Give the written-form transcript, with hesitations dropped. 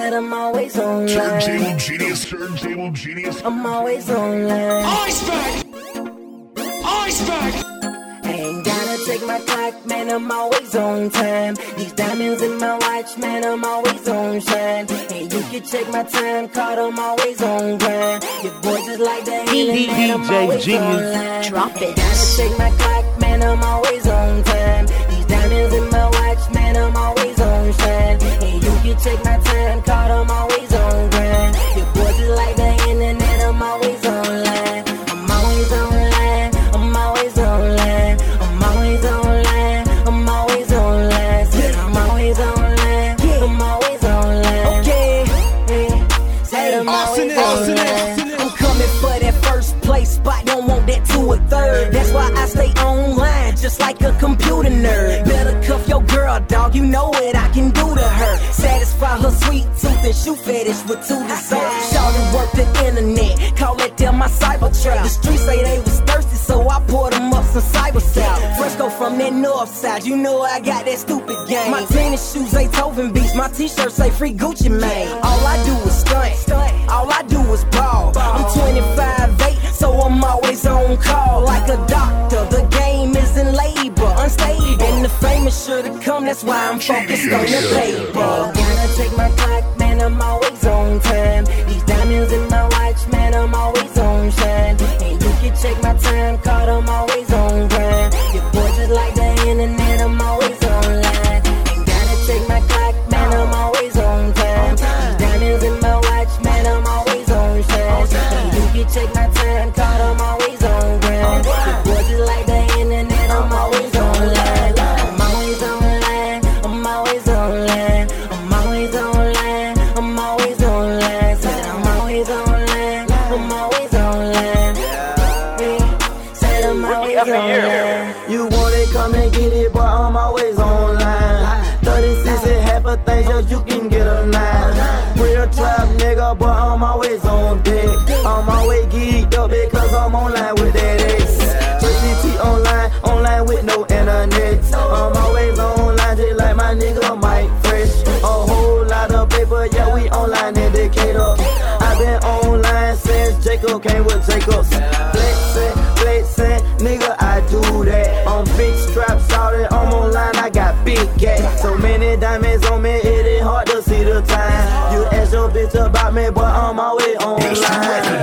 Said I'm always online. Turntable genius, turntable genius. I'm always online. Iceberg! Iceberg! Ain't gotta check my clock, man, I'm always on time. These diamonds in my watch, man, I'm always on shine. And you can check my time card, I'm always on grind. Your boy just like the internet, I'm always online. Drop it. Gotta check my clock, man, I'm always on time. These diamonds in my watch, man, I'm always on shine. And you can check my time card, I'm always on grind. Your boy just like the internet, I'm always online. I'm always online, I'm always online. I'm always online, I'm always online. Said I'm always online, I'm always online. Okay, said I'm always online. I'm coming for that first place spot, don't want that 2 or 3rd. That's why I stay online, just like a computer nerd. Better cuff your girl, dog, you know what I can do to her. Satisfy her sweet tooth and shoe fetish with 2 desserts. Shawty work the internet, call that them my cyber trap. The streets say they was thirsty, so I poured them up some cyber south. Fresco from that north side, you know I got that stupid game. My tennis shoes say Tovin Beach, my t-shirt say free Gucci Mane. All I do is stunt, all I do is ball. I'm 25'8", so I'm always on call. Like a doctor, the game is in labor, unstable. And the fame is sure to come, that's why I'm focused on the paper. Gotta check my clock, man, I'm always on time. These diamonds in my watch, man, I'm always on shine. And you can check my time card, I'm always on grind. Your boy just like the internet, I'm always online. Ain't gotta check my clock, man, I'm always on time. These diamonds in my watch, man, I'm always on shine. And you can check my time card, I'm always on grind. Your boy just like the internet, I'm always online. I'm always online, I'm always online. I'm always online, I'm always online. Said I'm always online, I'm always online. Said I'm always online. You want it, come and get it, but I'm always online. 36 and half a thing, so you can get a 9. Real trap nigga, but I'm always on deck. I'm always geeked up because I'm online with that X. JCT online with no internet. I'm always online just like my nigga Mike Fresh. A whole lot of paper, yeah, we online indicator. I've been online since Jacob came with Jacobs. Flexing, nigga, I do that. I'm big straps out and I'm online, I got big gas. So many diamonds on me, it ain't hard to see the time. You ask your bitch about me, but I'm always online.